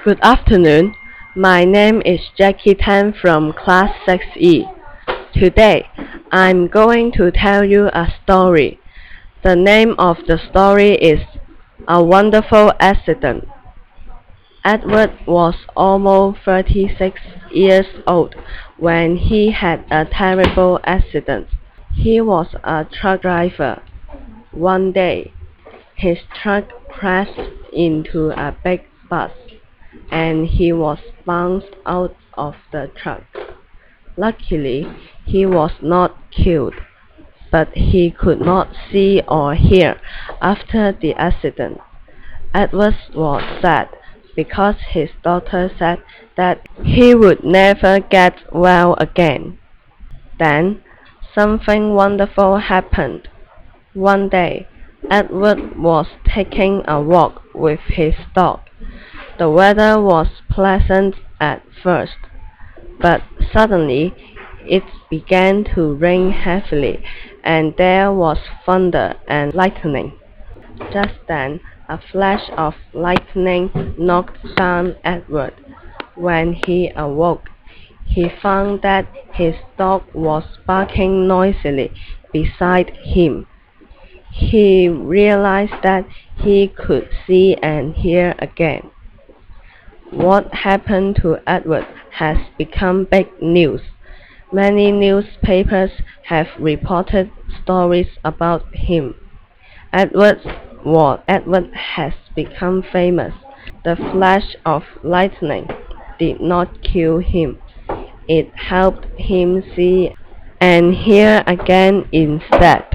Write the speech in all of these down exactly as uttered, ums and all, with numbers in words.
Good afternoon. My name is Jackie Tan from Class six E. Today, I'm going to tell you a story. The name of the story is A Wonderful Accident. Edward was almost thirty-six years old when he had a terrible accident. He was a truck driver. One day, his truck crashed into a big bus, and he was bounced out of the truck. Luckily, he was not killed, but he could not see or hear after the accident. Edward was sad because his doctor said that he would never get well again. Then, something wonderful happened. One day, Edward was taking a walk with his dog. The weather was pleasant at first, but suddenly it began to rain heavily, and there was thunder and lightning. Just then, a flash of lightning knocked down Edward. When he awoke, he found that his dog was barking noisily beside him. He realized that he could see and hear again. What happened to Edward has become big news. Many newspapers have reported stories about him. Edward, what Edward has become famous. The flash of lightning did not kill him. It helped him see and hear again instead.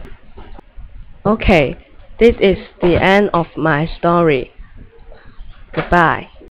Okay, this is the end of my story. Goodbye.